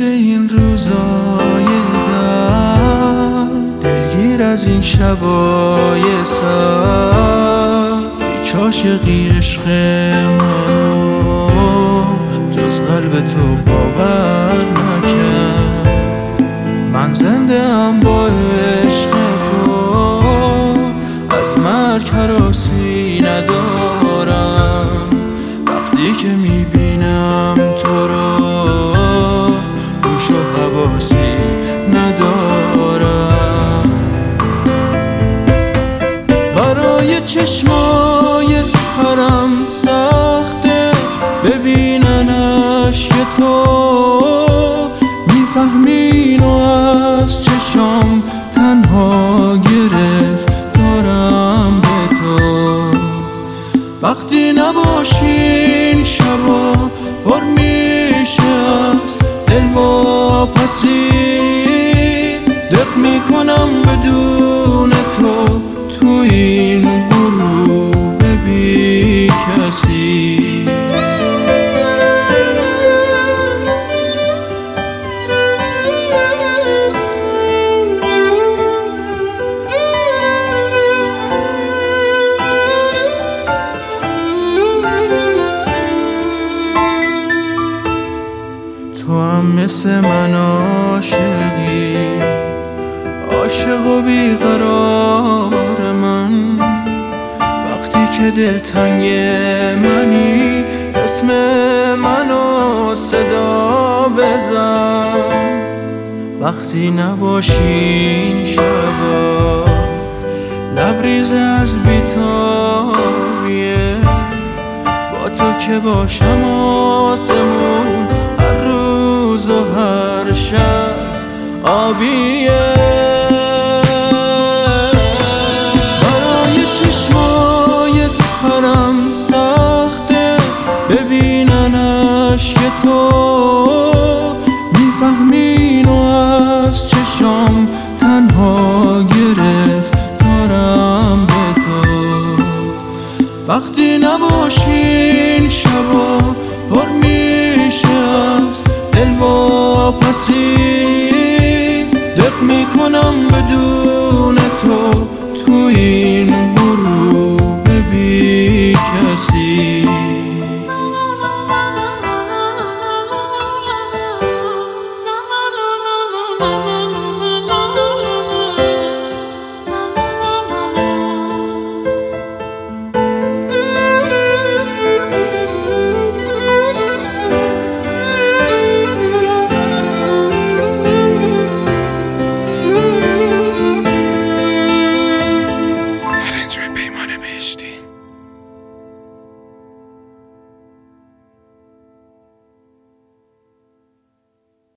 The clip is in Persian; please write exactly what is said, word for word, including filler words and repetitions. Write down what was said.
دلگیر این روزای درد، دلگیر از این شبای سر. هیچ عاشقی عشق منو جز قلب تو باور نکرد. من زنده ام با عشق تو، از مرگ هراسی ندارم. وقتی که میبینم تو رو گوش و حواسی ندارم. برای چشمای ترم سخته ببیننش که تو میفهمین و از چشام تنها گرفت دارم به تو. وقتی نباشین شبا پر میشه از دل واپسی، دق میکنم بدون تو تو این غروب بی کسی. تو هم مثل من عاشقی، عاشق و بیقرار من. وقتی که دلتنگ منی اسم منو صدا بزن. وقتی نباشین شبا لبریز از بیتابیه، با تو که باشم آسمون هر روز و هر شب آبیه. برای چشمای ترم سخته ببیننش که تو میفهمین و از چشام تنها گرفت دارم به تو. وقتی نباشین شبا پر میشه از دل واپسی، دق میکنم بدون تو تو این غروب